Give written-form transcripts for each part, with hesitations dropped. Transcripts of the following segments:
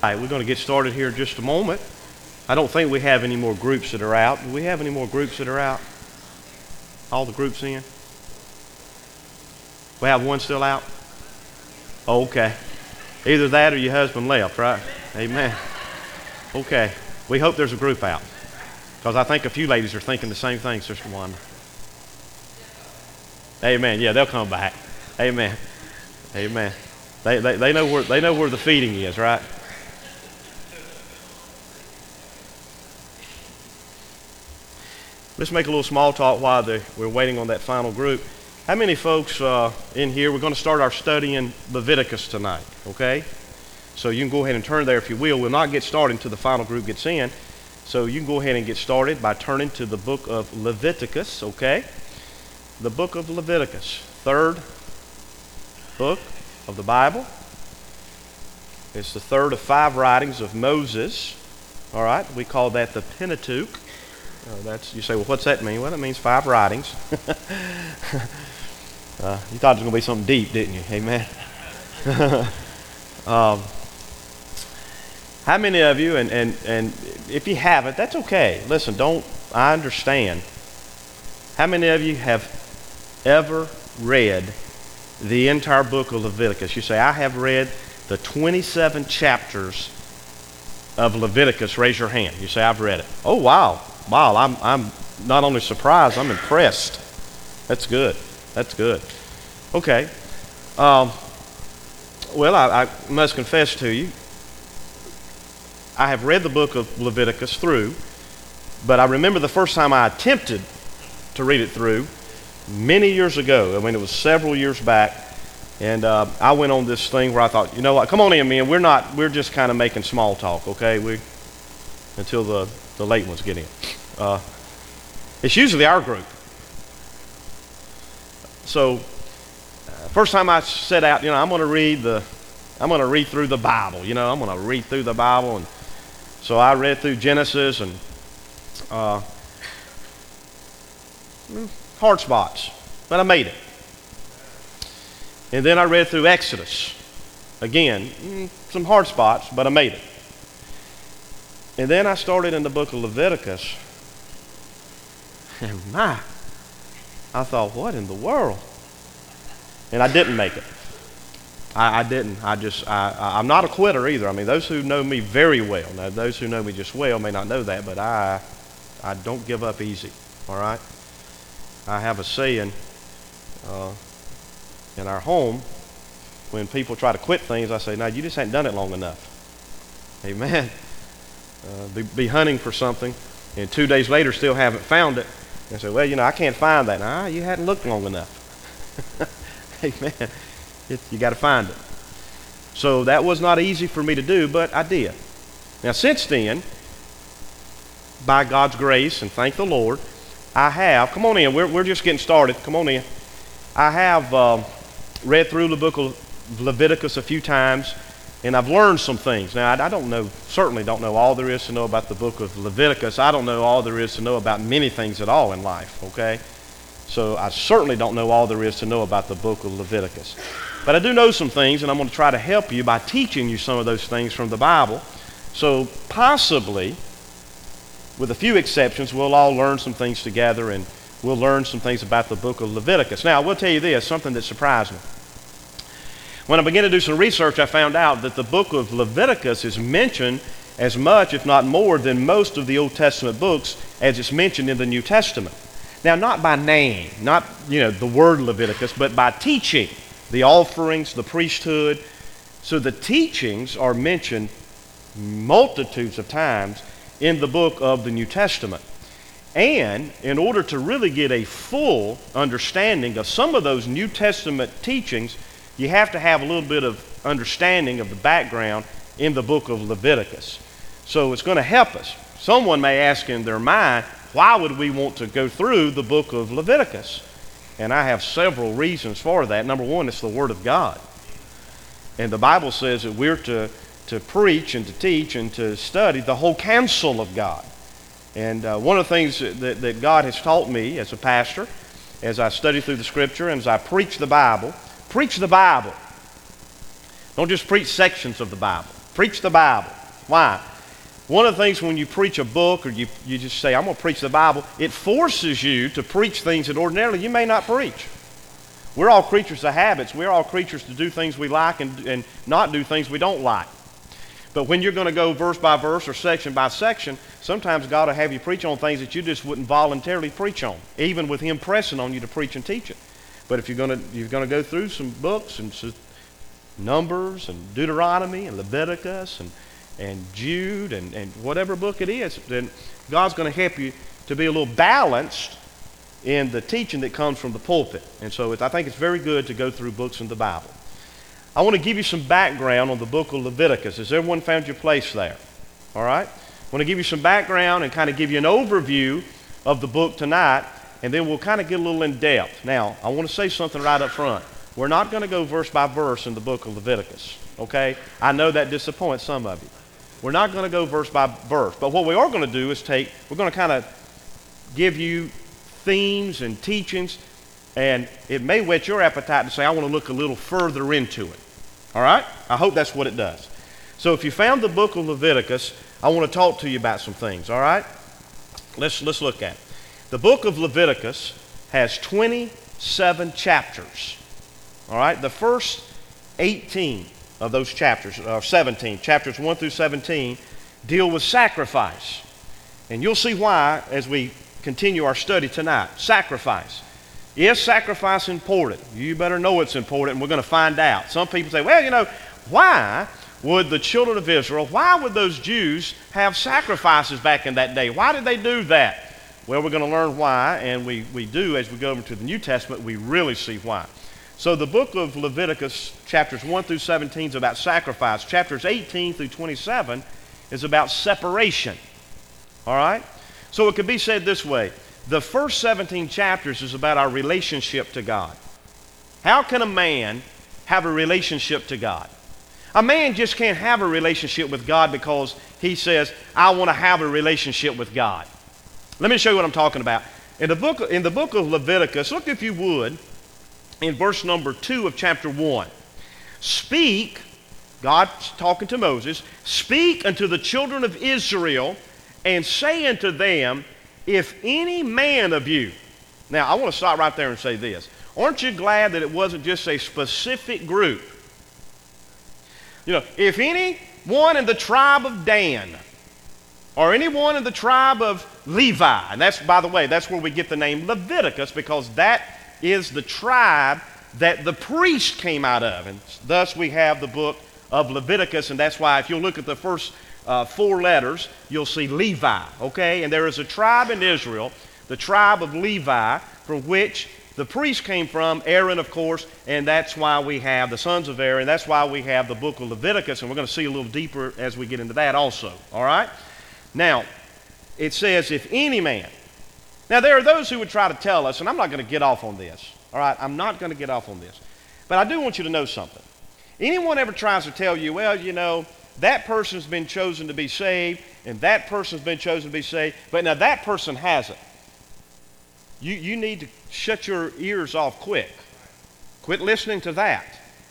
All right, we're going to get started here in just a moment. I don't think we have any more groups that are out. Do we have any more groups that are out? All the groups in? We have one still out? Oh, okay. Either that or your husband left, right? Amen. Okay. We hope there's a group out. Because I think a few ladies are thinking the same thing, Sister Wanda. Amen. Yeah, they'll come back. Amen. Amen. They know where the feeding is, right? Let's make a little small talk while we're waiting on that final group. How many folks in here? We're going to start our study in Leviticus tonight, okay? So you can go ahead and turn there if you will. We'll not get started until the final group gets in. So you can go ahead and get started by turning to the book of Leviticus, okay? The book of Leviticus, third book of the Bible. It's the third of 5 writings of Moses. All right, we call that the Pentateuch. You say, well, what's that mean? Well, it means 5 writings. You thought it was going to be something deep, didn't you? Amen. How many of you, and if you haven't, that's okay. Listen, I understand. How many of you have ever read the entire book of Leviticus? You say, I have read the 27 chapters of Leviticus. Raise your hand. You say, I've read it. Oh, wow. Wow, I'm not only surprised, I'm impressed. That's good. That's good. Okay. Well, I must confess to you, I have read the book of Leviticus through, but I remember the first time I attempted to read it through many years ago. I mean, it was several years back, and I went on this thing where I thought, you know what, come on in, man. We're just kind of making small talk, okay? Until the late ones get in. It's usually our group. So, first time I set out, I'm going to read through the Bible. I'm going to read through the Bible, and so I read through Genesis and hard spots, but I made it. And then I read through Exodus. Again, some hard spots, but I made it. And then I started in the book of Leviticus. And I thought, what in the world? And I didn't make it. I didn't. I'm not a quitter either. I mean, those who know me very well, now those who know me just well may not know that, but I don't give up easy, all right? I have a saying in our home, when people try to quit things, I say, no, you just ain't done it long enough. Amen. Be hunting for something, and 2 days later still haven't found it. And say, well, I can't find that. Nah, you hadn't looked long enough. Amen. You got to find it. So that was not easy for me to do, but I did. Now, since then, by God's grace, and thank the Lord, I have, come on in, we're just getting started, come on in. I have read through the book of Leviticus a few times, and I've learned some things. Now, I certainly don't know all there is to know about the book of Leviticus. I don't know all there is to know about many things at all in life, okay? So I certainly don't know all there is to know about the book of Leviticus. But I do know some things, and I'm going to try to help you by teaching you some of those things from the Bible. So possibly, with a few exceptions, we'll all learn some things together, and we'll learn some things about the book of Leviticus. Now, I will tell you this, something that surprised me. When I began to do some research, I found out that the book of Leviticus is mentioned as much, if not more, than most of the Old Testament books as it's mentioned in the New Testament. Now, not by name, not, the word Leviticus, but by teaching, the offerings, the priesthood. So the teachings are mentioned multitudes of times in the book of the New Testament. And in order to really get a full understanding of some of those New Testament teachings, you have to have a little bit of understanding of the background in the book of Leviticus. So it's going to help us. Someone may ask in their mind, why would we want to go through the book of Leviticus? And I have several reasons for that. Number one, it's the Word of God. And the Bible says that we're to preach and to teach and to study the whole counsel of God. And one of the things that God has taught me as a pastor, as I study through the Scripture and as I preach the Bible. Don't just preach sections of the Bible. Preach the Bible. Why? One of the things when you preach a book or you just say, I'm going to preach the Bible, it forces you to preach things that ordinarily you may not preach. We're all creatures of habits. We're all creatures to do things we like and not do things we don't like. But when you're going to go verse by verse or section by section, sometimes God will have you preach on things that you just wouldn't voluntarily preach on, even with Him pressing on you to preach and teach it. But if you're going to go through some books and Numbers and Deuteronomy and Leviticus and Jude and whatever book it is, then God's going to help you to be a little balanced in the teaching that comes from the pulpit. And so I think it's very good to go through books in the Bible. I want to give you some background on the book of Leviticus. Has everyone found your place there? All right? I want to give you some background and kind of give you an overview of the book tonight, and then we'll kind of get a little in depth. Now, I want to say something right up front. We're not going to go verse by verse in the book of Leviticus, okay? I know that disappoints some of you. We're not going to go verse by verse, but what we are going to do is we're going to kind of give you themes and teachings, and it may whet your appetite to say, I want to look a little further into it. All right? I hope that's what it does. So if you found the book of Leviticus, I want to talk to you about some things, all right? Let's look at it. The book of Leviticus has 27 chapters. All right? The first 18 of those chapters, or 17, chapters 1 through 17, deal with sacrifice. And you'll see why as we continue our study tonight. Sacrifice. Is sacrifice important? You better know it's important, and we're going to find out. Some people say, well, why would the children of Israel, why would those Jews have sacrifices back in that day? Why did they do that? Well, we're going to learn why, and we do as we go over to the New Testament, we really see why. So the book of Leviticus, chapters 1 through 17 is about sacrifice. Chapters 18 through 27 is about separation. All right? So it could be said this way. The first 17 chapters is about our relationship to God. How can a man have a relationship to God? A man just can't have a relationship with God because he says, I want to have a relationship with God. Let me show you what I'm talking about. In the book of Leviticus, look if you would, in verse number 2 of chapter 1. Speak, God's talking to Moses, speak unto the children of Israel and say unto them, if any man of you. Now, I want to stop right there and say this. Aren't you glad that it wasn't just a specific group? If anyone in the tribe of Dan, or anyone in the tribe of Levi, and that's, by the way, that's where we get the name Leviticus, because that is the tribe that the priest came out of. And thus we have the book of Leviticus, and that's why if you look at the first 4 letters, you'll see Levi, okay? And there is a tribe in Israel, the tribe of Levi, from which the priest came from, Aaron, of course, and that's why we have the sons of Aaron. That's why we have the book of Leviticus, and we're going to see a little deeper as we get into that also, all right? Now, it says, if any man. Now, there are those who would try to tell us, and I'm not going to get off on this, all right? I'm not going to get off on this. But I do want you to know something. Anyone ever tries to tell you, well, that person's been chosen to be saved, and that person's been chosen to be saved, but now that person hasn't. You need to shut your ears off quick. Quit listening to that.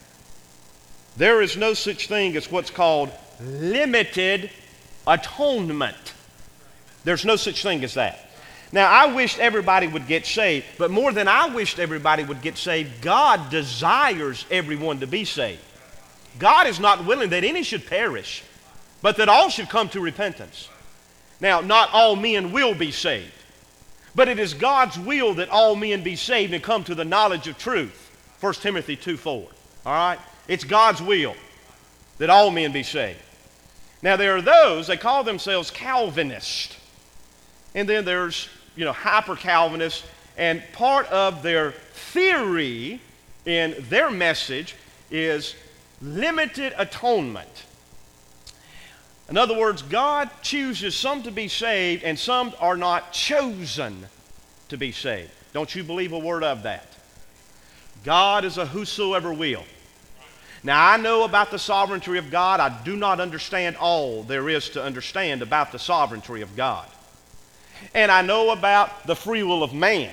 There is no such thing as what's called limited atonement. There's no such thing as that. Now, I wished everybody would get saved, but more than I wished everybody would get saved, God desires everyone to be saved. God is not willing that any should perish, but that all should come to repentance. Now, not all men will be saved, but it is God's will that all men be saved and come to the knowledge of truth. 1 Timothy 2:4. All right? It's God's will that all men be saved. Now, there are those, they call themselves Calvinists. And then there's, hyper-Calvinists, and part of their theory in their message is limited atonement. In other words, God chooses some to be saved and some are not chosen to be saved. Don't you believe a word of that? God is a whosoever will. Now, I know about the sovereignty of God. I do not understand all there is to understand about the sovereignty of God. And I know about the free will of man.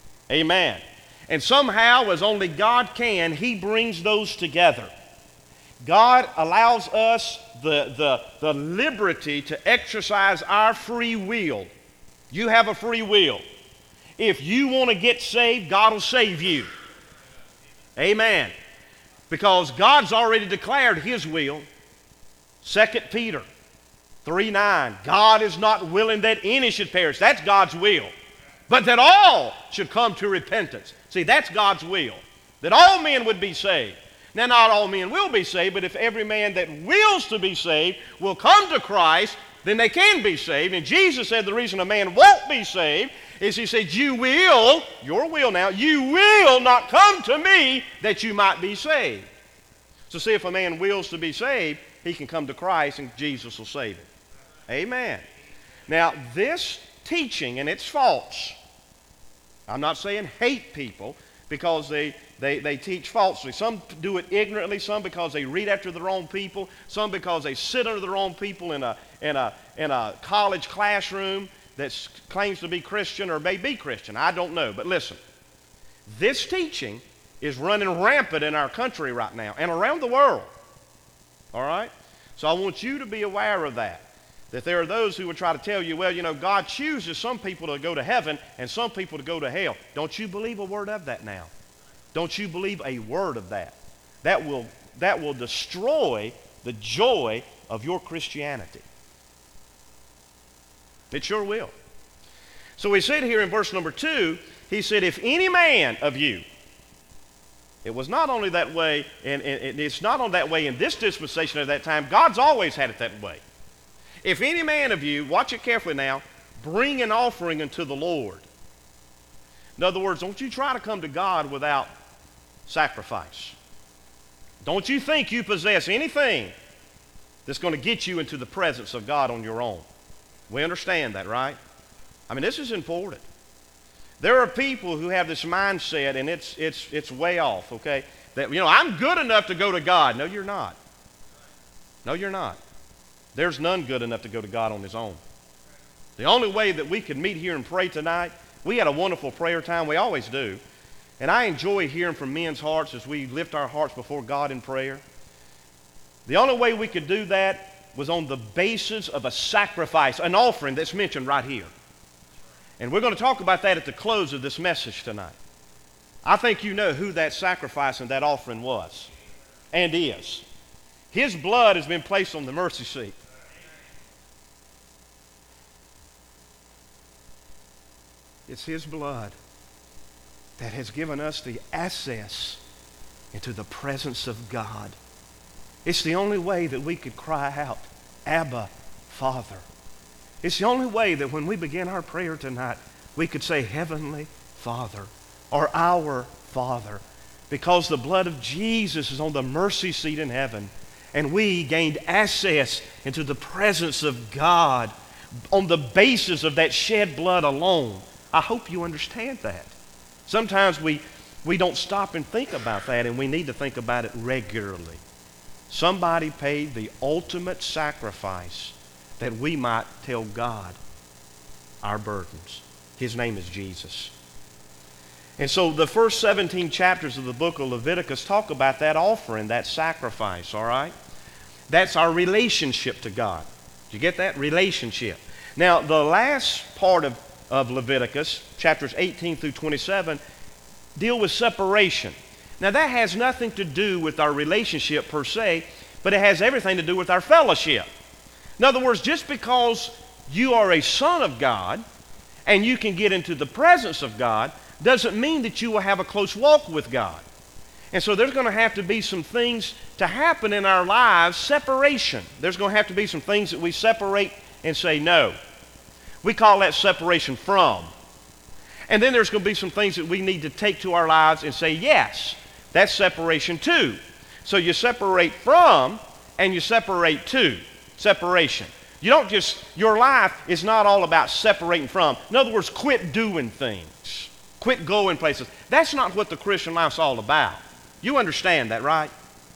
Amen. And somehow, as only God can, He brings those together. God allows us the liberty to exercise our free will. You have a free will. If you want to get saved, God will save you. Amen. Because God's already declared His will. 2 Peter 3:9, God is not willing that any should perish. That's God's will. But that all should come to repentance. See, that's God's will. That all men would be saved. Now, not all men will be saved, but if every man that wills to be saved will come to Christ, then they can be saved. And Jesus said the reason a man won't be saved is He said, you will, your will now, you will not come to me that you might be saved. So see, if a man wills to be saved, he can come to Christ and Jesus will save him. Amen. Now, this teaching, and it's false. I'm not saying hate people because they teach falsely. Some do it ignorantly, some because they read after the wrong people, some because they sit under the wrong people in a college classroom that claims to be Christian or may be Christian. I don't know. But listen, this teaching is running rampant in our country right now and around the world. All right? So I want you to be aware of that. That there are those who would try to tell you, well, you know, God chooses some people to go to heaven and some people to go to hell. Don't you believe a word of that now? Don't you believe a word of that? That will destroy the joy of your Christianity. It sure will. So he said here in verse number 2, he said, if any man of you, it was not only that way, and it's not on that way in this dispensation at that time. God's always had it that way. If any man of you, watch it carefully now, bring an offering unto the Lord. In other words, don't you try to come to God without sacrifice. Don't you think you possess anything that's going to get you into the presence of God on your own. We understand that, right? I mean, this is important. There are people who have this mindset, and it's way off, okay? That, you know, I'm good enough to go to God. No, you're not. No, you're not. There's none good enough to go to God on his own. The only way that we can meet here and pray tonight, we had a wonderful prayer time. We always do. And I enjoy hearing from men's hearts as we lift our hearts before God in prayer. The only way we could do that was on the basis of a sacrifice, an offering that's mentioned right here. And we're going to talk about that at the close of this message tonight. I think you know who that sacrifice and that offering was and is. His blood has been placed on the mercy seat. It's His blood that has given us the access into the presence of God. It's the only way that we could cry out, Abba, Father. It's the only way that when we begin our prayer tonight, we could say, Heavenly Father, or Our Father, because the blood of Jesus is on the mercy seat in heaven, and we gained access into the presence of God on the basis of that shed blood alone. I hope you understand that. Sometimes we don't stop and think about that, and we need to think about it regularly. Somebody paid the ultimate sacrifice that we might tell God our burdens. His name is Jesus. And so the first 17 chapters of the book of Leviticus talk about that offering, that sacrifice, all right? That's our relationship to God. Did you get that? Relationship. Now, the last part of Leviticus, chapters 18 through 27, deal with separation. Now, that has nothing to do with our relationship per se, but it has everything to do with our fellowship. In other words, just because you are a son of God and you can get into the presence of God doesn't mean that you will have a close walk with God. And so there's going to have to be some things to happen in our lives, separation. There's going to have to be some things that we separate and say no. We call that separation from. And then there's going to be some things that we need to take to our lives and say yes. That's separation to. So you separate from and you separate to. Separation. You don't just, your life is not all about separating from. In other words, quit doing things. Quit going places. That's not what the Christian life's all about. You understand that, right?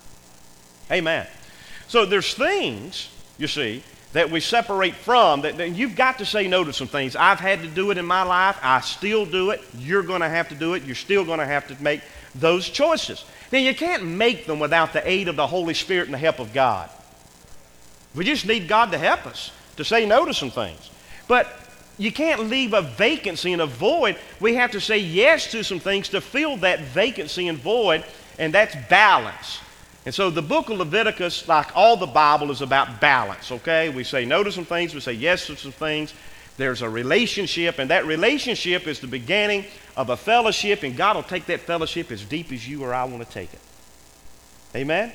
Amen. So there's things, you see, that we separate from, that you've got to say no to some things. I've had to do it in my life. I still do it. You're going to have to do it. You're still going to have to make those choices. Now, you can't make them without the aid of the Holy Spirit and the help of God. We just need God to help us to say no to some things. But you can't leave a vacancy and a void. We have to say yes to some things to fill that vacancy and void, and that's balance. And so the book of Leviticus, like all the Bible, is about balance, okay? We say no to some things, we say yes to some things. There's a relationship, and that relationship is the beginning of a fellowship, and God will take that fellowship as deep as you or I want to take it. Amen?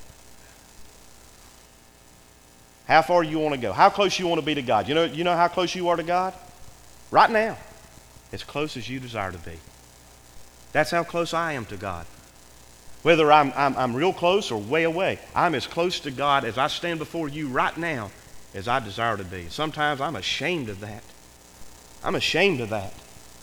How far you want to go? How close you want to be to God? You know how close you are to God? Right now. As close as you desire to be. That's how close I am to God. Whether I'm real close or way away, I'm as close to God as I stand before you right now as I desire to be. Sometimes I'm ashamed of that. I'm ashamed of that.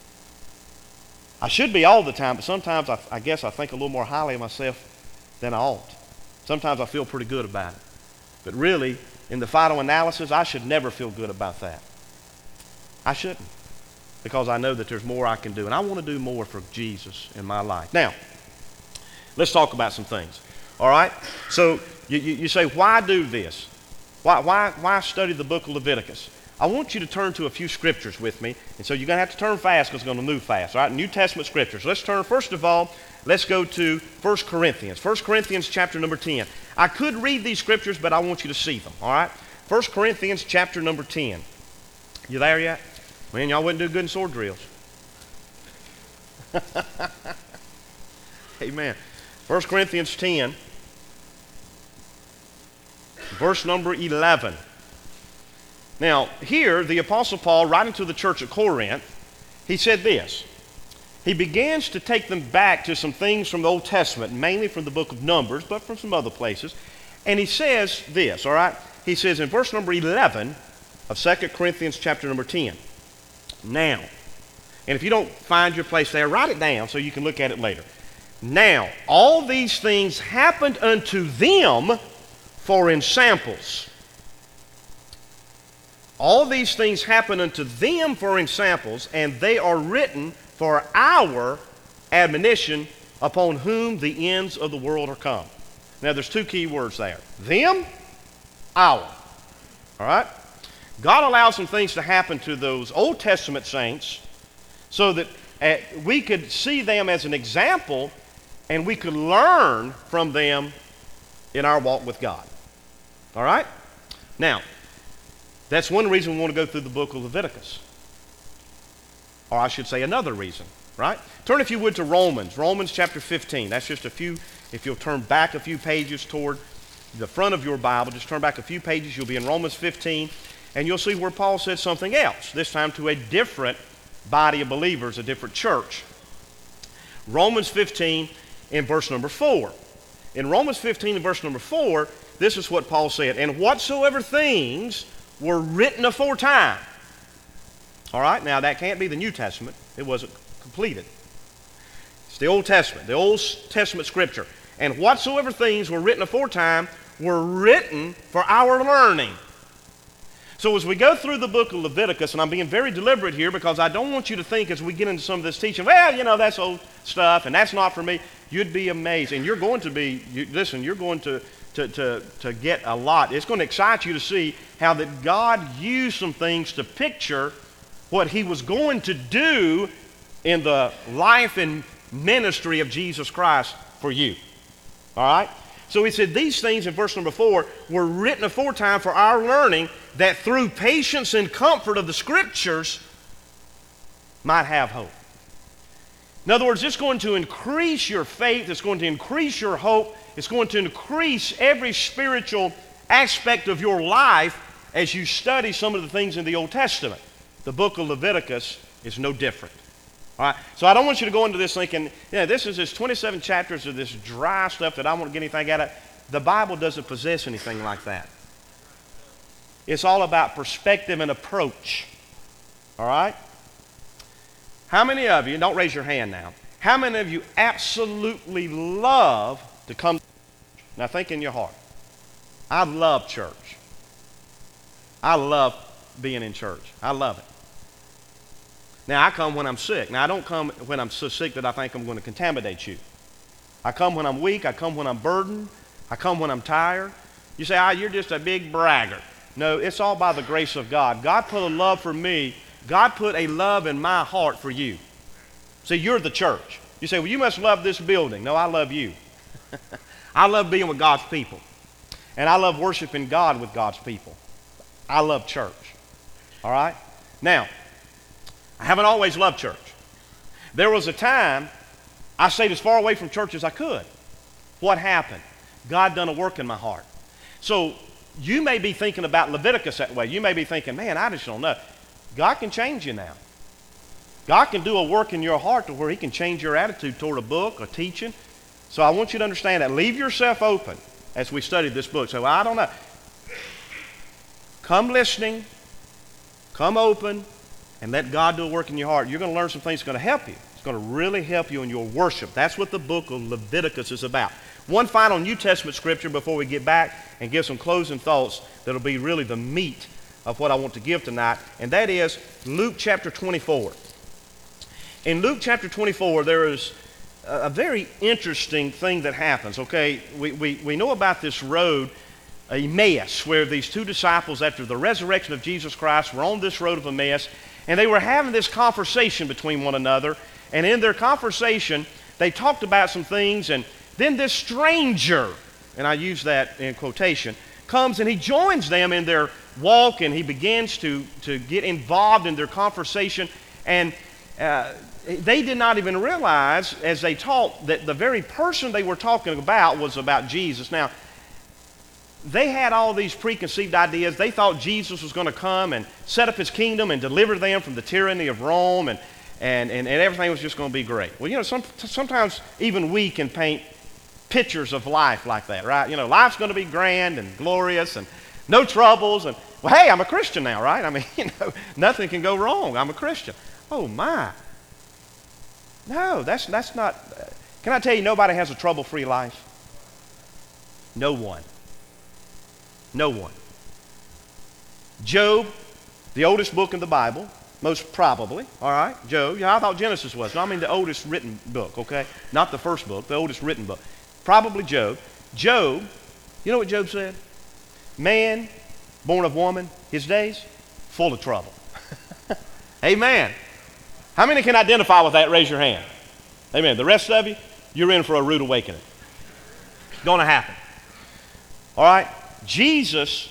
I should be all the time, but sometimes I guess I think a little more highly of myself than I ought. Sometimes I feel pretty good about it. But really, in the final analysis, I should never feel good about that. I shouldn't, because I know that there's more I can do, and I want to do more for Jesus in my life. Now, let's talk about some things. All right? So you say, why do this? Why study the book of Leviticus? I want you to turn to a few scriptures with me. And so you're going to have to turn fast because it's going to move fast. All right? New Testament scriptures. Let's turn, first of all, let's go to 1 Corinthians. 1 Corinthians chapter number 10. I could read these scriptures, but I want you to see them. All right? 1 Corinthians chapter number 10. You there yet? Man, y'all wouldn't do good in sword drills. Amen. 1 Corinthians 10, verse number 11. Now, here, the Apostle Paul, writing to the church at Corinth, he said this. He begins to take them back to some things from the Old Testament, mainly from the book of Numbers, but from some other places. And he says this, all right? He says in verse number 11 of 2 Corinthians chapter number 10, now, and if you don't find your place there, write it down so you can look at it later. Now, all these things happened unto them for ensamples. All these things happen unto them for ensamples, and they are written for our admonition, upon whom the ends of the world are come. Now, there's two key words there. Them, our. All right? God allows some things to happen to those Old Testament saints so that we could see them as an example and we could learn from them in our walk with God. All right? Now, that's one reason we want to go through the book of Leviticus. Or I should say another reason, right? Turn, if you would, to Romans chapter 15. That's just a few, if you'll turn back a few pages toward the front of your Bible, just turn back a few pages, you'll be in Romans 15, and you'll see where Paul said something else, this time to a different body of believers, a different church. Romans 15 in verse number 4. In Romans 15 in verse number 4, this is what Paul said, and whatsoever things were written aforetime. All right, now that can't be the New Testament. It wasn't completed. It's the Old Testament, the Old Testament scripture. And whatsoever things were written aforetime were written for our learning. So as we go through the book of Leviticus, and I'm being very deliberate here because I don't want you to think as we get into some of this teaching, well, that's old stuff and that's not for me. You'd be amazed. And you're going to be, you're going to get a lot. It's going to excite you to see how that God used some things to picture what he was going to do in the life and ministry of Jesus Christ for you. All right? So he said these things in verse number 4 were written aforetime for our learning, that through patience and comfort of the Scriptures might have hope. In other words, it's going to increase your faith, it's going to increase your hope, it's going to increase every spiritual aspect of your life as you study some of the things in the Old Testament. The book of Leviticus is no different. All right? So I don't want you to go into this thinking, this is just 27 chapters of this dry stuff that I won't get anything out of. The Bible doesn't possess anything like that. It's all about perspective and approach. All right? How many of you, don't raise your hand now, how many of you absolutely love to come to church? Now think in your heart. I love church. I love being in church. I love it. Now, I come when I'm sick. Now, I don't come when I'm so sick that I think I'm going to contaminate you. I come when I'm weak. I come when I'm burdened. I come when I'm tired. You say, you're just a big bragger. No, it's all by the grace of God. God put a love for me. God put a love in my heart for you. See, you're the church. You say, well, you must love this building. No, I love you. I love being with God's people. And I love worshiping God with God's people. I love church. All right? Now, I haven't always loved church. There was a time I stayed as far away from church as I could. What happened? God done a work in my heart. So you may be thinking about Leviticus that way. You may be thinking, man, I just don't know. God can change you now. God can do a work in your heart to where he can change your attitude toward a book or teaching. So I want you to understand that. Leave yourself open as we study this book. So I don't know. Come listening, come open, and let God do a work in your heart. You're going to learn some things that's going to help you. It's going to really help you in your worship. That's what the book of Leviticus is about. One final New Testament scripture before we get back and give some closing thoughts that'll be really the meat of what I want to give tonight, and that is Luke chapter 24. In Luke chapter 24, there is a very interesting thing that happens, okay? We know about this road, Emmaus, where these two disciples, after the resurrection of Jesus Christ, were on this road of Emmaus, and they were having this conversation between one another, and in their conversation, they talked about some things, and then this stranger, and I use that in quotation, comes and he joins them in their walk, and he begins to get involved in their conversation, and they did not even realize as they talked that the very person they were talking about was about Jesus. Now, they had all these preconceived ideas. They thought Jesus was going to come and set up his kingdom and deliver them from the tyranny of Rome, and everything was just going to be great. Well, you know, sometimes even we can paint pictures of life like that, right? You know, life's going to be grand and glorious and no troubles. And, well, hey, I'm a Christian now, right? I mean, you know, nothing can go wrong. I'm a Christian. Oh, my. No, that's not. Can I tell you, nobody has a trouble-free life? No one. No one. Job, the oldest book in the Bible, most probably, all right? Job, yeah, I thought Genesis was. No, I mean the oldest written book, okay? Not the first book, the oldest written book. Probably Job. Job, you know what Job said? Man, born of woman, his days, full of trouble. Amen. How many can identify with that? Raise your hand. Amen. The rest of you, you're in for a rude awakening. It's going to happen. All right? Jesus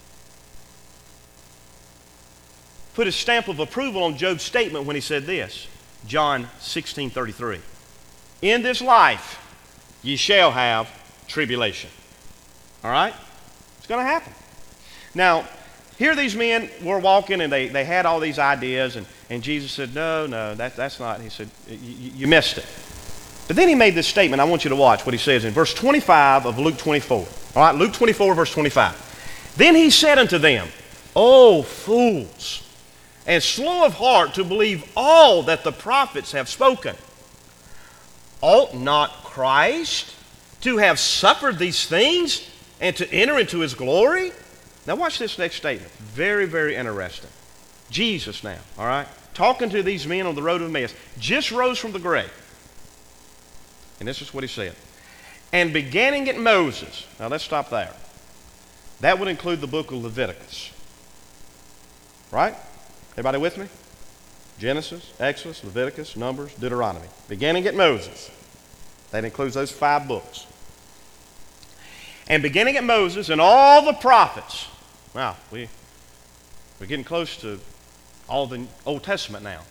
put his stamp of approval on Job's statement when he said this. John 16:33. In this life ye shall have tribulation. All right? It's going to happen. Now, here these men were walking and they had all these ideas, and Jesus said, no, that's not. He said, you missed it. But then he made this statement. I want you to watch what he says in verse 25 of Luke 24. All right, Luke 24, verse 25. Then he said unto them, O fools, and slow of heart to believe all that the prophets have spoken. Ought not Christ to have suffered these things and to enter into his glory? Now watch this next statement. Very, very interesting. Jesus now, all right, talking to these men on the road of Emmaus, just rose from the grave. And this is what he said. And beginning at Moses. Now let's stop there. That would include the book of Leviticus. Right? Everybody with me? Genesis, Exodus, Leviticus, Numbers, Deuteronomy. Beginning at Moses. That includes those 5 books. And beginning at Moses and all the prophets. Wow, we're getting close to all the Old Testament now.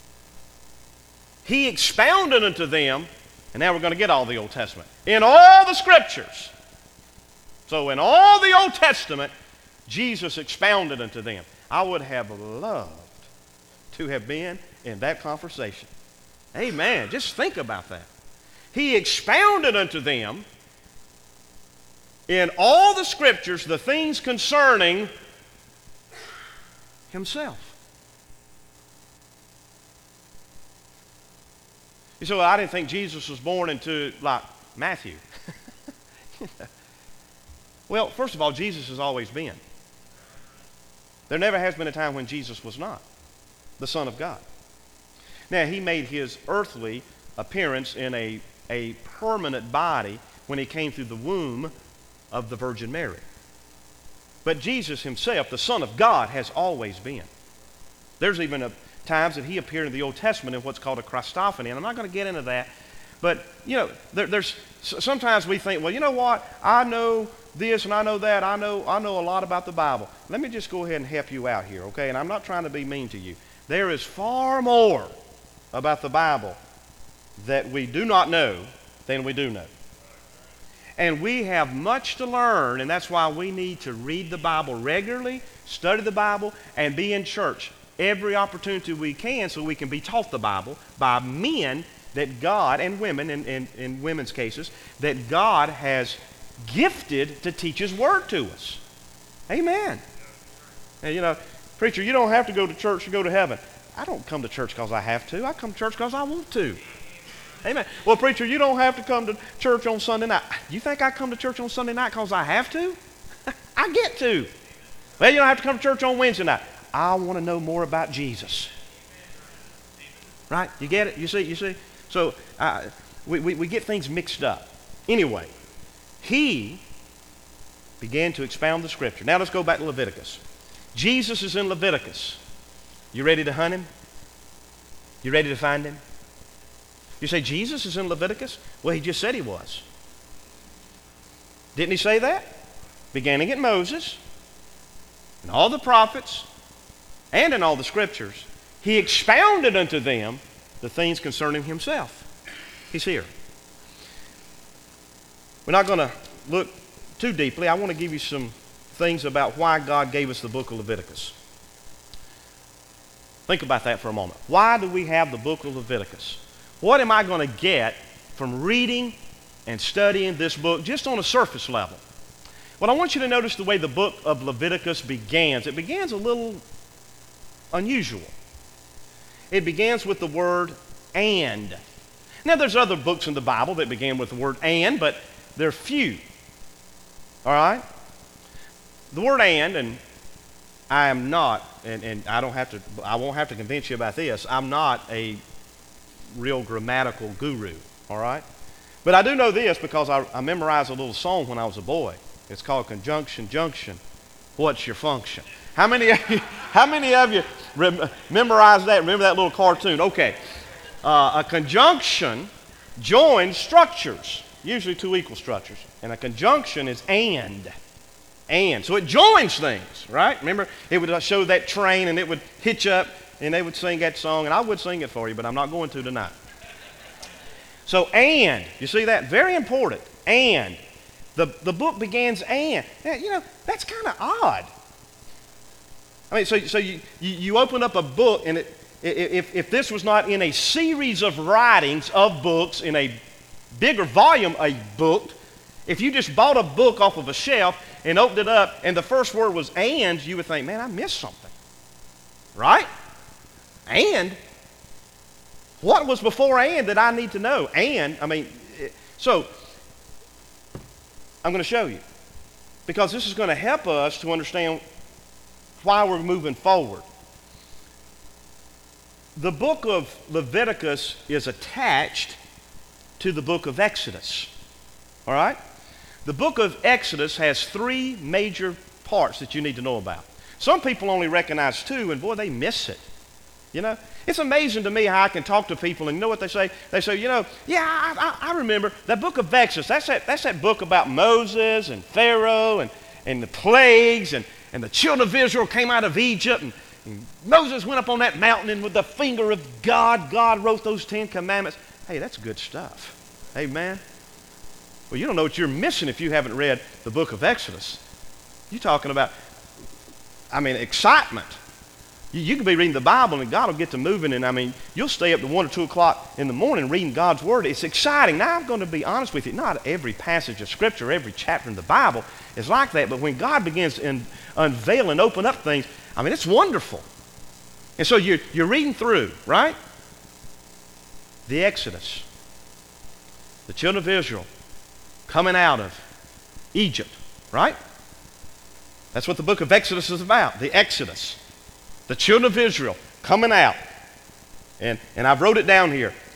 He expounded unto them, and now we're going to get all the Old Testament, in all the Scriptures. So in all the Old Testament, Jesus expounded unto them. I would have loved to have been in that conversation. Amen. Just think about that. He expounded unto them in all the Scriptures the things concerning himself. You say, well, I didn't think Jesus was born into, like, Matthew. Well, first of all, Jesus has always been. There never has been a time when Jesus was not the Son of God. Now, he made his earthly appearance in a a permanent body when he came through the womb of the Virgin Mary. But Jesus himself, the Son of God, has always been. There's even times that he appeared in the Old Testament in what's called a Christophany, and I'm not going to get into that. But, there's sometimes we think, well, you know what? I know this and I know that. I know a lot about the Bible. Let me just go ahead and help you out here, okay? And I'm not trying to be mean to you. There is far more about the Bible that we do not know than we do know. And we have much to learn, and that's why we need to read the Bible regularly, study the Bible, and be in church every opportunity we can so we can be taught the Bible by men that God, and women in women's cases, that God has gifted to teach His Word to us. Amen. And preacher, you don't have to go to church to go to heaven. I don't come to church because I have to. I come to church because I want to. Amen. Well, preacher, you don't have to come to church on Sunday night. You think I come to church on Sunday night because I have to? I get to. Well, you don't have to come to church on Wednesday night. I want to know more about Jesus. Right? You get it? You see? So we get things mixed up. Anyway, he began to expound the Scripture. Now let's go back to Leviticus. Jesus is in Leviticus. You ready to hunt him? You ready to find him? You say, Jesus is in Leviticus? Well, he just said he was. Didn't he say that? Beginning at Moses, and all the prophets, and in all the Scriptures, he expounded unto them the things concerning himself. He's here. We're not going to look too deeply. I want to give you some things about why God gave us the book of Leviticus. Think about that for a moment. Why do we have the book of Leviticus? What am I going to get from reading and studying this book just on a surface level? Well, I want you to notice the way the book of Leviticus begins. It begins a little unusual. It begins with the word and. Now, there's other books in the Bible that begin with the word and, but they're few. All right? The word and I am not, and I won't have to convince you about this, I'm not a real grammatical guru, all right? But I do know this because I memorized a little song when I was a boy. It's called Conjunction Junction. What's your function? How many of you memorized that? Remember that little cartoon? Okay. A conjunction joins structures, usually two equal structures. And a conjunction is and. So it joins things, right? Remember, it would show that train and it would hitch up and they would sing that song. And I would sing it for you, but I'm not going to tonight. So and, you see that? Very important. And. The book begins and. Now, that's kind of odd. I mean, so you open up a book, and if this was not in a series of writings of books, in a bigger volume, a book, if you just bought a book off of a shelf and opened it up, and the first word was and, you would think, man, I missed something. Right? And? What was before and that I need to know? And, so I'm going to show you, because this is going to help us to understand why we're moving forward. The book of Leviticus is attached to the book of Exodus. All right? The book of Exodus has three major parts that you need to know about. Some people only recognize two, and boy, they miss it. It's amazing to me how I can talk to people, and you know what they say? They say, I remember that book of Exodus. That's that book about Moses and Pharaoh and the plagues, and the children of Israel came out of Egypt, and Moses went up on that mountain, and with the finger of God wrote those 10 commandments. Hey, that's good stuff. Amen. Well, you don't know what you're missing if you haven't read the book of Exodus. You're talking about, excitement. You can be reading the Bible and God will get to moving, and you'll stay up to 1 or 2 o'clock in the morning reading God's Word. It's exciting. Now, I'm going to be honest with you. Not every passage of Scripture, every chapter in the Bible is like that, but when God begins to unveil and open up things, it's wonderful. And so you're reading through, right? The Exodus. The children of Israel coming out of Egypt, right? That's what the book of Exodus is about, the Exodus. The children of Israel coming out. And I've wrote it down here.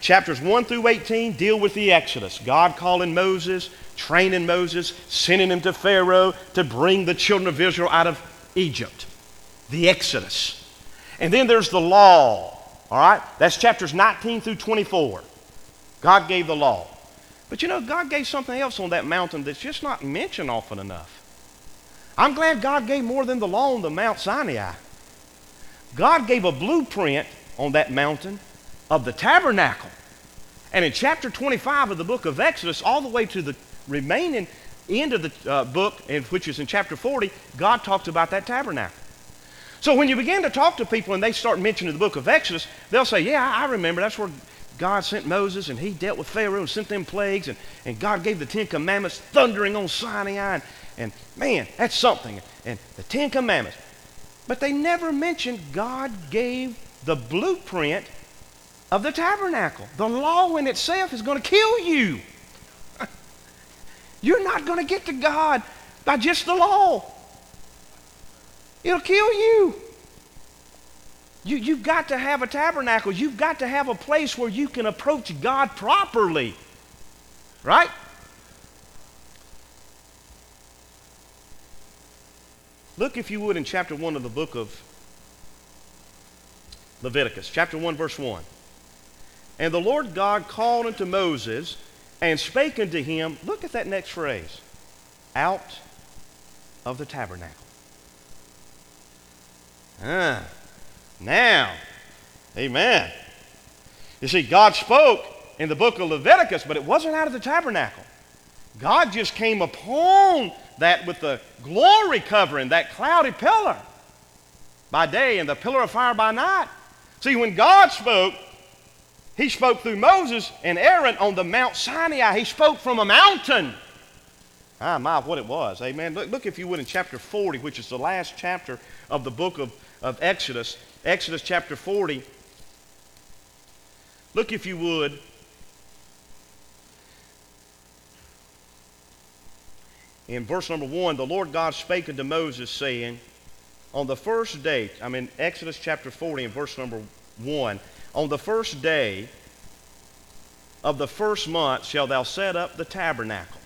chapters 1 through 18 deal with the Exodus. God calling Moses, training Moses, sending him to Pharaoh to bring the children of Israel out of Egypt. The Exodus. And then there's the law. All right? That's chapters 19 through 24. God gave the law. But you know, God gave something else on that mountain that's just not mentioned often enough. I'm glad God gave more than the law on the Mount Sinai. God gave a blueprint on that mountain of the tabernacle. And in chapter 25 of the book of Exodus, all the way to the remaining end of the book, which is in chapter 40, God talks about that tabernacle. So when you begin to talk to people and they start mentioning the book of Exodus, they'll say, yeah, I remember. That's where God sent Moses and he dealt with Pharaoh and sent them plagues. And God gave the Ten Commandments thundering on Sinai. And man, that's something. And the Ten Commandments. But they never mentioned God gave the blueprint of the tabernacle. The law in itself is going to kill you. You're not going to get to God by just the law. It'll kill you. You've got to have a tabernacle. You've got to have a place where you can approach God properly. Right? Look, if you would, in chapter 1 of the book of Leviticus. Chapter 1, verse 1. And the Lord God called unto Moses and spake unto him, look at that next phrase, out of the tabernacle. Now, amen. You see, God spoke in the book of Leviticus, but it wasn't out of the tabernacle. God just came upon that with the glory covering, that cloudy pillar by day and the pillar of fire by night. See, when God spoke, he spoke through Moses and Aaron on the Mount Sinai. He spoke from a mountain. My, what it was. Amen. Look, if you would, in chapter 40, which is the last chapter of the book of Exodus. Exodus chapter 40. Look, if you would, in verse number 1, the Lord God spake unto Moses, saying, on the first day, Exodus chapter 40 and verse number 1, on the first day of the first month shalt thou set up the tabernacle.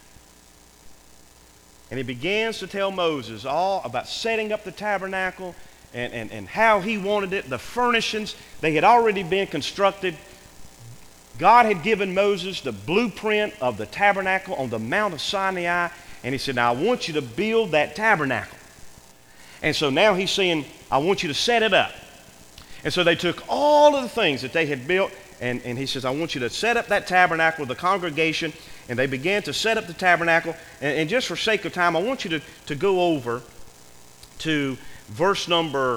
And he begins to tell Moses all about setting up the tabernacle and how he wanted it, the furnishings. They had already been constructed. God had given Moses the blueprint of the tabernacle on the Mount of Sinai. And he said, now I want you to build that tabernacle. And so now he's saying, I want you to set it up. And so they took all of the things that they had built, and he says, I want you to set up that tabernacle with the congregation. And they began to set up the tabernacle. And just for sake of time, I want you to go over to verse number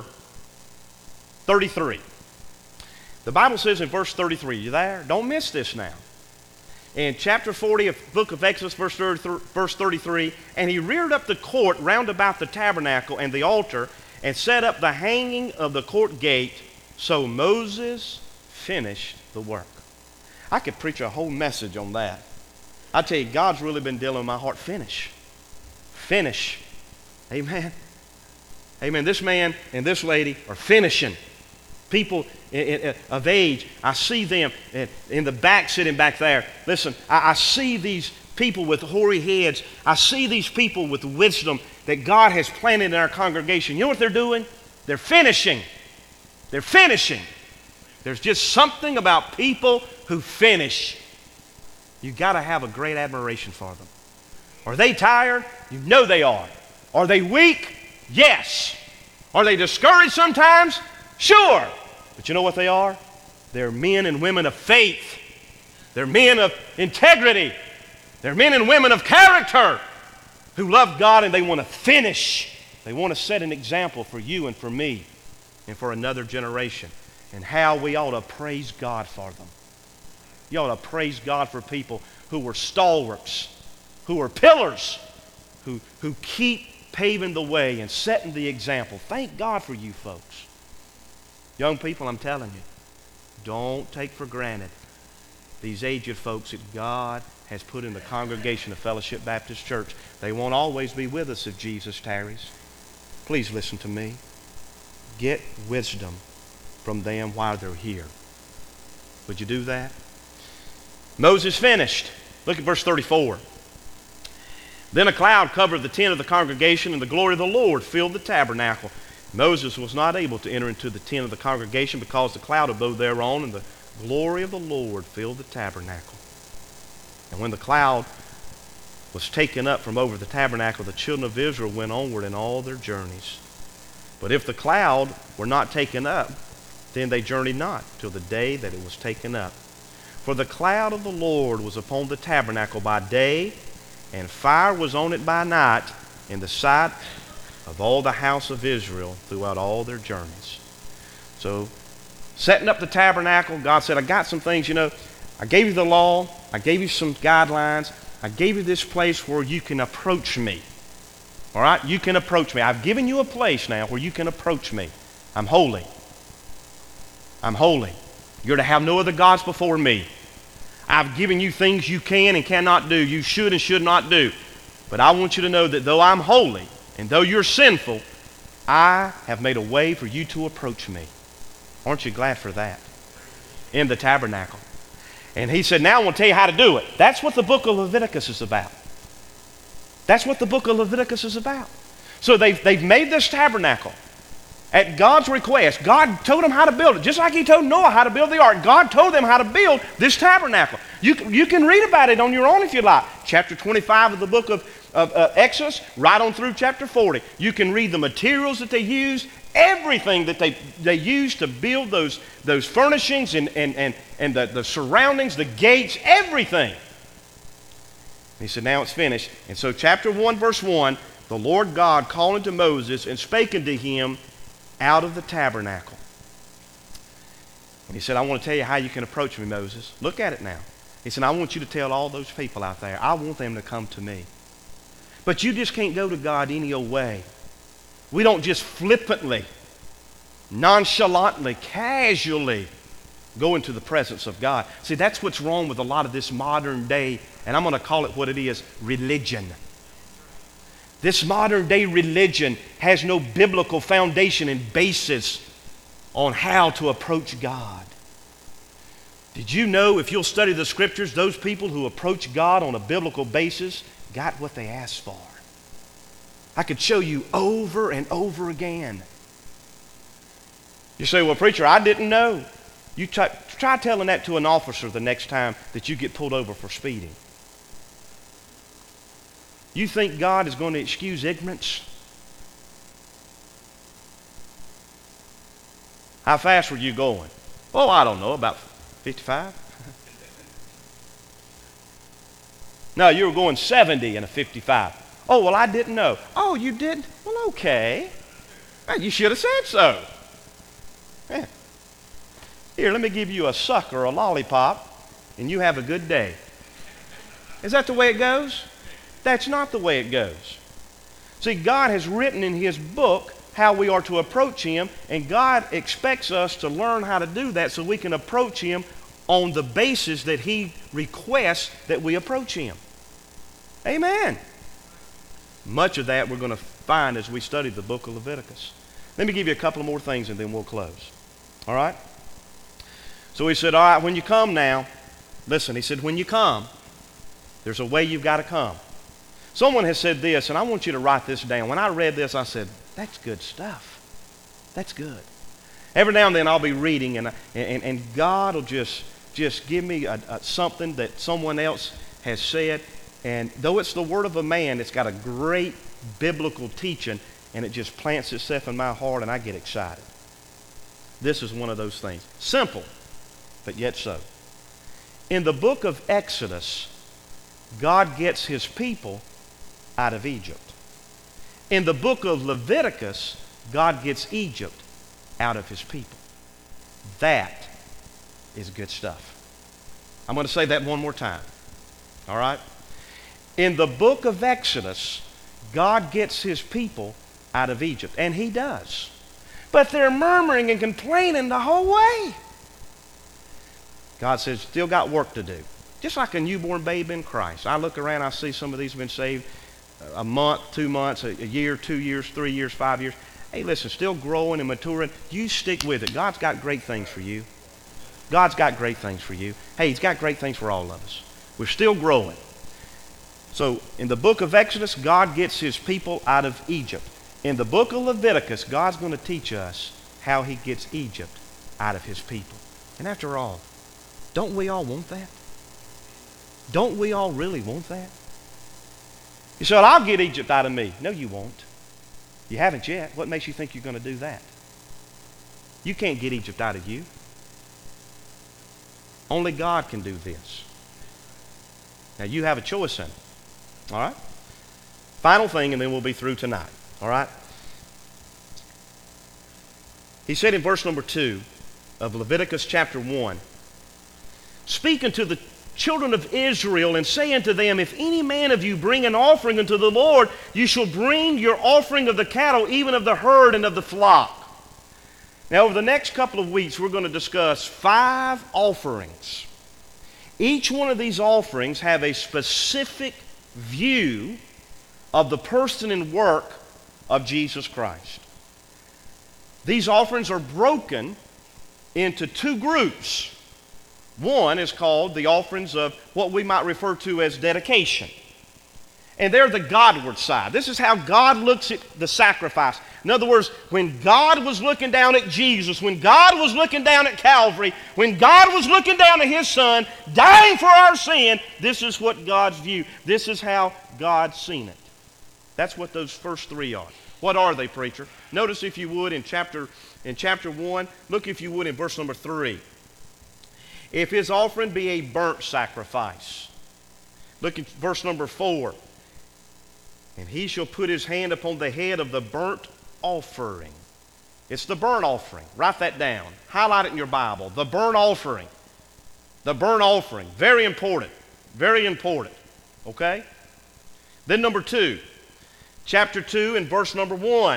33. The Bible says in verse 33, you there? Don't miss this now. In chapter 40 of the book of Exodus, verse 33, and he reared up the court round about the tabernacle and the altar, and set up the hanging of the court gate. So Moses finished the work. I could preach a whole message on that. I tell you, God's really been dealing with my heart. Finish. Finish. Amen. Amen. This man and this lady are finishing. People of age, I see them in the back, sitting back there. Listen, I see these people with hoary heads. I see these people with wisdom that God has planted in our congregation. You know what they're doing? They're finishing. They're finishing. There's just something about people who finish. You've got to have a great admiration for them. Are they tired? You know they are. Are they weak? Yes. Are they discouraged sometimes? Sure. But you know what they are? They're men and women of faith. They're men of integrity. They're men and women of character who love God and they want to finish. They want to set an example for you and for me and for another generation, and how we ought to praise God for them. You ought to praise God for people who were stalwarts, who are pillars, who keep paving the way and setting the example. Thank God for you folks. Young people, I'm telling you, don't take for granted these aged folks that God has put in the congregation of Fellowship Baptist Church. They won't always be with us if Jesus tarries. Please listen to me. Get wisdom from them while they're here. Would you do that? Moses finished. Look at verse 34. Then a cloud covered the tent of the congregation, and the glory of the Lord filled the tabernacle. Moses was not able to enter into the tent of the congregation because the cloud abode thereon, and the glory of the Lord filled the tabernacle. And when the cloud was taken up from over the tabernacle, the children of Israel went onward in all their journeys. But if the cloud were not taken up, then they journeyed not till the day that it was taken up. For the cloud of the Lord was upon the tabernacle by day, and fire was on it by night, in the sight of all the house of Israel throughout all their journeys. So, setting up the tabernacle, God said, I got some things, I gave you the law, I gave you some guidelines, I gave you this place where you can approach me. All right? You can approach me. I've given you a place now where you can approach me. I'm holy. I'm holy. You're to have no other gods before me. I've given you things you can and cannot do, you should and should not do. But I want you to know that though I'm holy and though you're sinful, I have made a way for you to approach me. Aren't you glad for that? In the tabernacle. And he said, now I want to tell you how to do it. That's what the book of Leviticus is about. That's what the book of Leviticus is about. So they've made this tabernacle. At God's request, God told them how to build it. Just like he told Noah how to build the ark, God told them how to build this tabernacle. You can read about it on your own if you like. Chapter 25 of the book of Exodus, right on through chapter 40. You can read the materials that they used, everything that they used to build those furnishings and the surroundings, the gates, everything. He said, now it's finished. And so chapter 1, verse 1, the Lord God called unto Moses and spake unto him out of the tabernacle. And he said, I want to tell you how you can approach me, Moses. Look at it now. He said, I want you to tell all those people out there, I want them to come to me. But you just can't go to God any old way. We don't just flippantly, nonchalantly, casually go into the presence of God. See, that's what's wrong with a lot of this modern day, and I'm going to call it what it is, religion. This modern day religion has no biblical foundation and basis on how to approach God. Did you know if you'll study the scriptures, those people who approach God on a biblical basis got what they asked for? I could show you over and over again. You say, well, preacher, I didn't know. You try telling that to an officer the next time that you get pulled over for speeding. You think God is going to excuse ignorance? How fast were you going? Oh, I don't know, about 55? No, you were going 70 in a 55. Oh, well, I didn't know. Oh, you didn't? Well, okay. Well, you should have said so. Yeah. Here, let me give you a sucker or a lollipop, and you have a good day. Is that the way it goes? That's not the way it goes. See, God has written in his book how we are to approach him, and God expects us to learn how to do that so we can approach him on the basis that he requests that we approach him. Amen. Much of that we're going to find as we study the book of Leviticus. Let me give you a couple of more things and then we'll close. All right? So he said, all right, when you come now, listen, he said, when you come, there's a way you've got to come. Someone has said this, and I want you to write this down. When I read this, I said, that's good stuff. That's good. Every now and then I'll be reading, and God will just give me something that someone else has said. And though it's the word of a man, it's got a great biblical teaching, and it just plants itself in my heart, and I get excited. This is one of those things. Simple, but yet so. In the book of Exodus, God gets his people out of Egypt. In the book of Leviticus, God gets Egypt out of his people. That is good stuff. I'm going to say that one more time. All right? In the book of Exodus, God gets his people out of Egypt, and he does. But they're murmuring and complaining the whole way. God says, still got work to do. Just like a newborn babe in Christ. I look around, I see some of these have been saved a month, 2 months, a year, 2 years, 3 years, 5 years. Hey, listen, still growing and maturing. You stick with it. God's got great things for you. God's got great things for you. Hey, He's got great things for all of us. We're still growing. So in the book of Exodus, God gets His people out of Egypt. In the book of Leviticus, God's going to teach us how He gets Egypt out of His people. And after all, don't we all want that? Don't we all really want that? You said, I'll get Egypt out of me. No, you won't. You haven't yet. What makes you think you're going to do that? You can't get Egypt out of you. Only God can do this. Now, you have a choice in it. All right? Final thing, and then we'll be through tonight. All right? He said in verse number 2 of Leviticus chapter 1, speak unto the children of Israel, and say unto them, if any man of you bring an offering unto the Lord, you shall bring your offering of the cattle, even of the herd and of the flock. Now, over the next couple of weeks, we're going to discuss 5 offerings. Each one of these offerings have a specific view of the person and work of Jesus Christ. These offerings are broken into 2 groups. One is called the offerings of what we might refer to as dedication. And they're the Godward side. This is how God looks at the sacrifice. In other words, when God was looking down at Jesus, when God was looking down at Calvary, when God was looking down at His Son, dying for our sin, this is what God's view. This is how God's seen it. That's what those first 3 are. What are they, preacher? Notice, if you would, in chapter 1, look, if you would, in verse number 3. If his offering be a burnt sacrifice. Look at verse number 4. And he shall put his hand upon the head of the burnt offering. It's the burnt offering. Write that down. Highlight it in your Bible. The burnt offering. The burnt offering. Very important. Very important. Okay? Then number 2. Chapter 2 and verse number 1.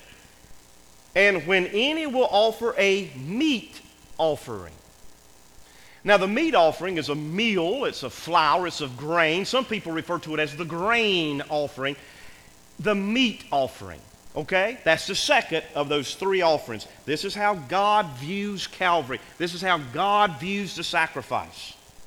And when any will offer a meat offering. Now, the meat offering is a meal, it's a flour, it's of grain. Some people refer to it as the grain offering. The meat offering, okay? That's the second of those 3 offerings. This is how God views Calvary. This is how God views the sacrifice.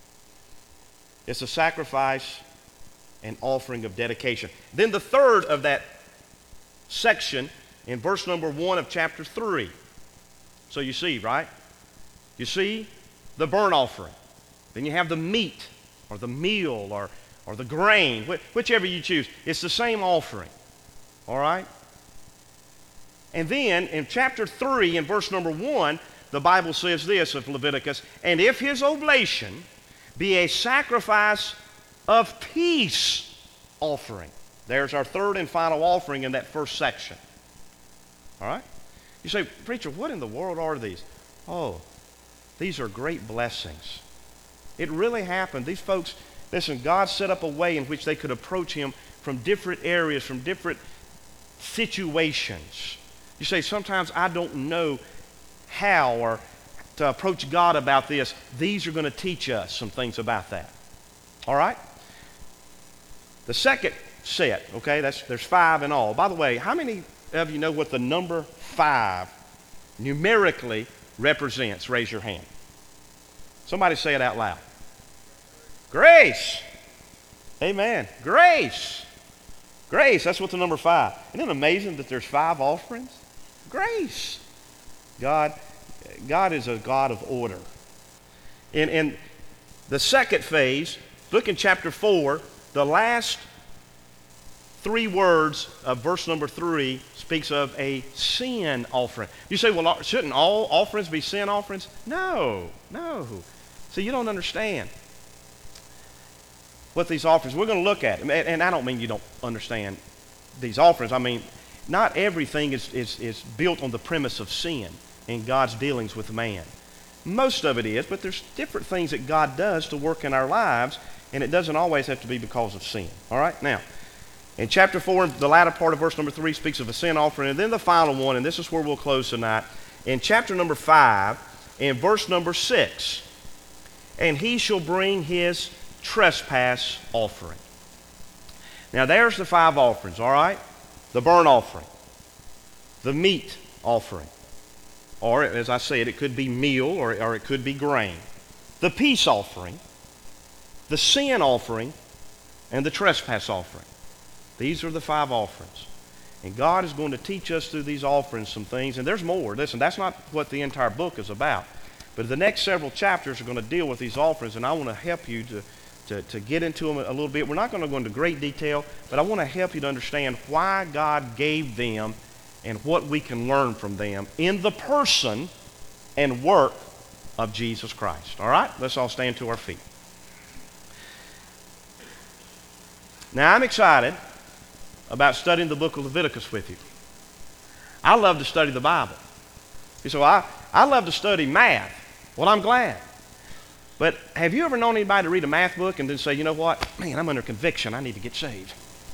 It's a sacrifice and offering of dedication. Then the third of that section in verse number 1 of chapter 3. So you see, right? You see the burnt offering. Then you have the meat or the meal or the grain, whichever you choose. It's the same offering. All right? And then in chapter 3 in verse number 1, the Bible says this of Leviticus, and if his oblation be a sacrifice of peace offering. There's our third and final offering in that first section. All right? You say, preacher, what in the world are these? Oh, these are great blessings. It really happened. These folks, listen, God set up a way in which they could approach Him from different areas, from different situations. You say, sometimes I don't know how or to approach God about this. These are going to teach us some things about that. All right? The second set, okay, there's 5 in all. By the way, how many of you know what the number 5 numerically represents? Raise your hand. Somebody say it out loud. Grace. Amen. Grace. Grace, that's what the number 5. Isn't it amazing that there's 5 offerings? Grace. God is a God of order. In the second phase, look in chapter 4, the last 3 words of verse number 3 speaks of a sin offering. You say, well, shouldn't all offerings be sin offerings? No. See, you don't understand what these offerings, we're going to look at. And I don't mean you don't understand these offerings. I mean, not everything is built on the premise of sin in God's dealings with man. Most of it is, but there's different things that God does to work in our lives, and it doesn't always have to be because of sin. All right? Now, in chapter 4, the latter part of verse number 3 speaks of a sin offering, and then the final one, and this is where we'll close tonight, in chapter number 5, in verse number 6, and he shall bring his trespass offering. Now, there's the 5 offerings, all right? The burnt offering, the meat offering, or as I said, it could be meal or it could be grain. The peace offering, the sin offering, and the trespass offering. These are the 5 offerings. And God is going to teach us through these offerings some things, and there's more. Listen, that's not what the entire book is about. But the next several chapters are going to deal with these offerings, and I want to help you to get into them a little bit. We're not going to go into great detail, but I want to help you to understand why God gave them and what we can learn from them in the person and work of Jesus Christ. All right? Let's all stand to our feet. Now, I'm excited about studying the book of Leviticus with you. I love to study the Bible. You say, well, I love to study math. Well, I'm glad. But have you ever known anybody to read a math book and then say, you know what? Man, I'm under conviction. I need to get saved.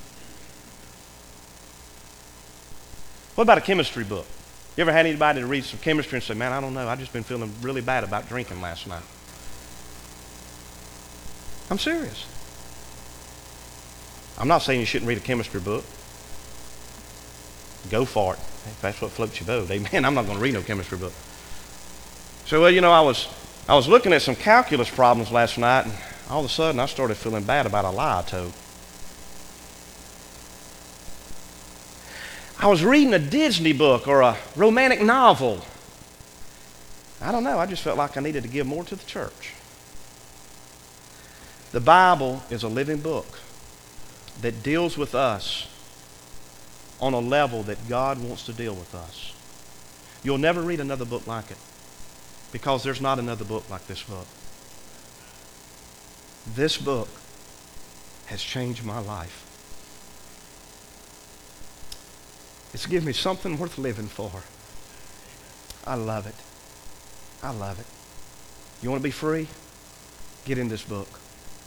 What about a chemistry book? You ever had anybody to read some chemistry and say, man, I don't know. I've just been feeling really bad about drinking last night. I'm serious. I'm not saying you shouldn't read a chemistry book. Go for it. If that's what floats your boat. Amen. I'm not going to read no chemistry book. So, well, you know, I was looking at some calculus problems last night, and all of a sudden I started feeling bad about a lie I told. I was reading a Disney book or a romantic novel. I don't know. I just felt like I needed to give more to the church. The Bible is a living book that deals with us on a level that God wants to deal with us. You'll never read another book like it because there's not another book like this book. This book has changed my life. It's given me something worth living for. I love it. I love it. You want to be free? Get in this book.